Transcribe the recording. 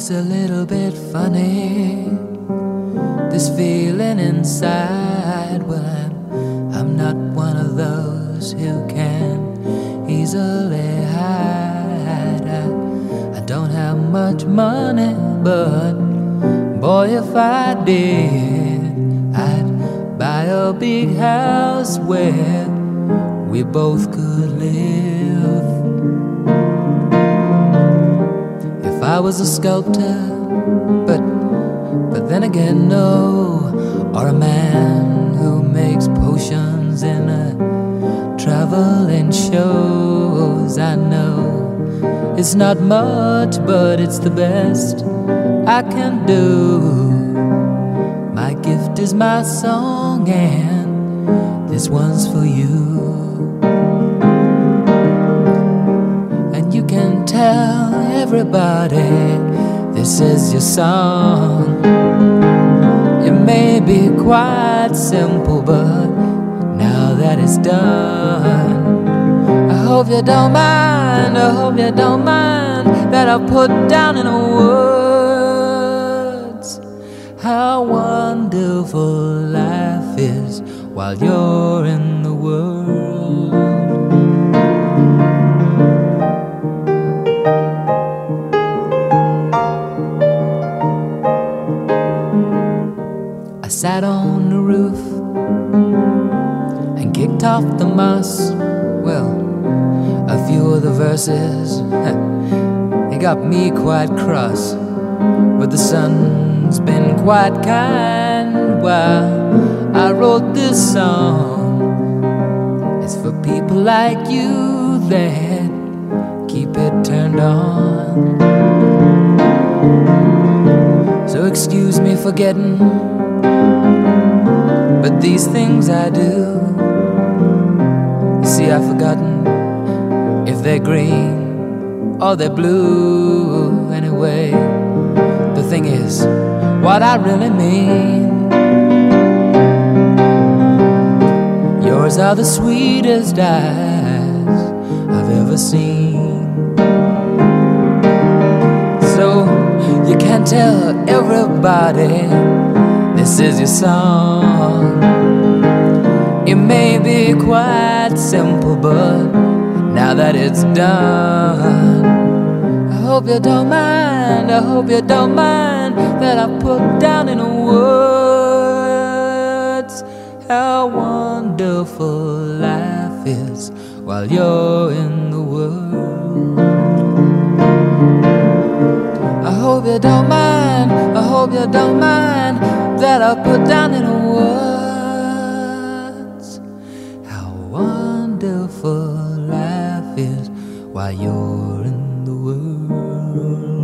It's a little bit funny, this feeling inside. Well, I'm not one of those who can easily hide. I don't have much money, but boy, if I did, I'd buy a big house where we both could live. If I was a sculptor, but then again, no, or a man who makes potions in a traveling shows. I know it's not much, but it's the best I can do. My gift is my song, and this one's for you. And you can tell everybody this is your song. It may be quite simple, but now that it's done, I hope you don't mind, I hope you don't mind that I put down in words how wonderful life is while you're in the world. I sat on the roof and kicked off the moss. Well, a few of the verses, it got me quite cross. But the sun's been quite kind while I wrote this song. It's for people like you that keep it turned on. So excuse me for getting, but these things I do. You see, I've forgotten if they're green or they're blue. Anyway, the thing is what I really mean. Yours are the sweetest eyes I've ever seen. So you can tell everybody this is your song. It may be quite simple, but now that it's done, I hope you don't mind, I hope you don't mind that I put down in words how wonderful life is while you're in the world. I hope you don't mind, I hope you don't mind that I put down in words how wonderful life is while you're in the world.